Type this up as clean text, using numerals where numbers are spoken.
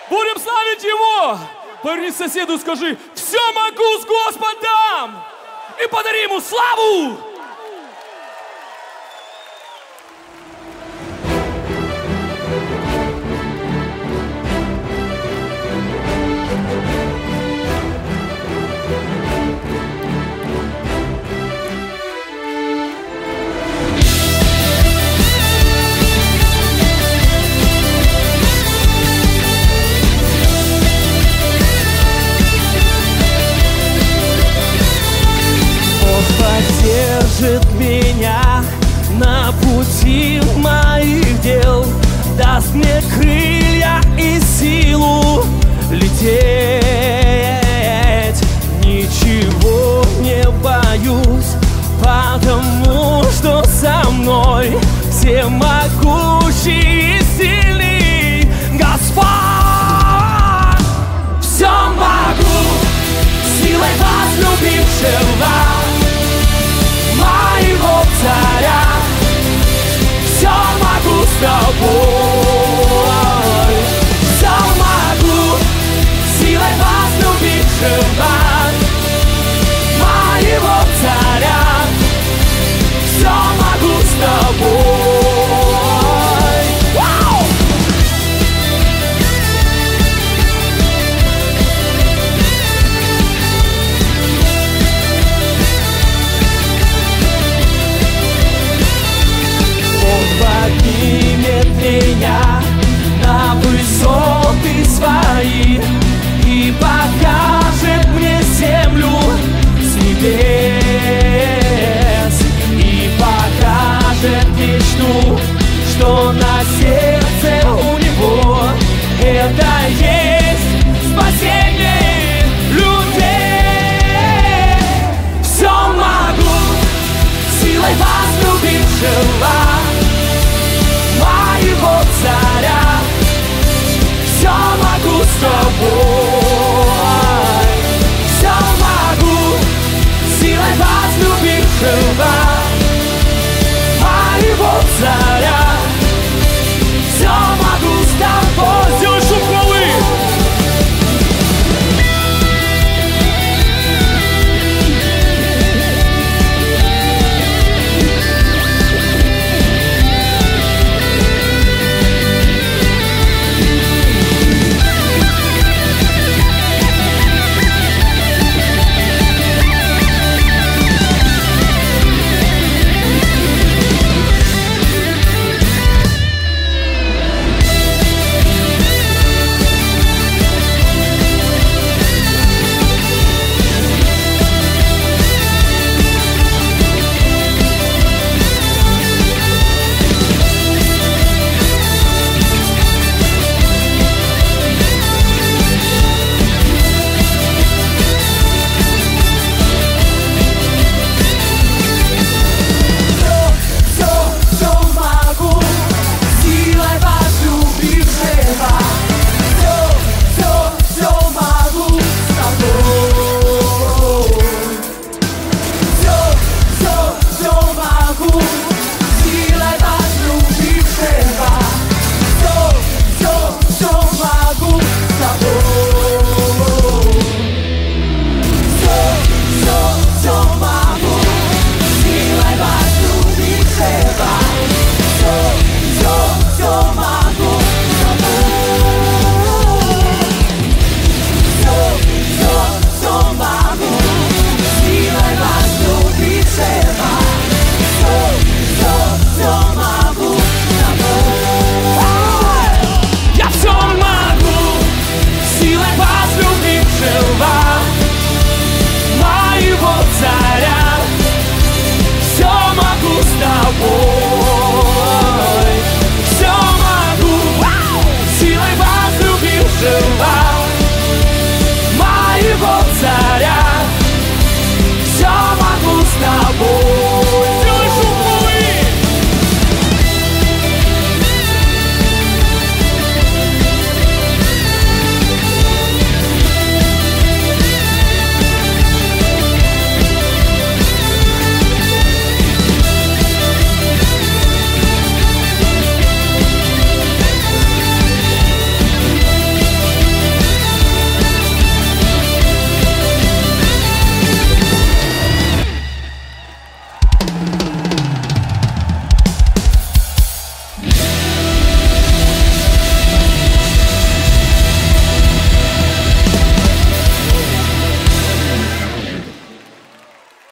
Будем славить Его! Повернись к соседу, скажи: все могу с Господом! И подари Ему славу! Поддержит меня на пути моих дел, даст мне крылья и силу лететь. Ничего не боюсь, потому что со мной всемогущий и сильный Господь. Все могу силой возлюбившего моего царя, все могу с тобой, все могу силой возлюбившего моего царя, все могу с тобой. Поднимет меня на высоты свои и покажет мне землю с небес, и покажет мечту, что на сердце у него. Это есть спасение людей. Все могу силой возлюбившего моего царя, все могу с тобой, все могу силой возлюбившего моего царя, все могу с тобой. Сделай шум хвалы! Моего царя, все могу с тобой.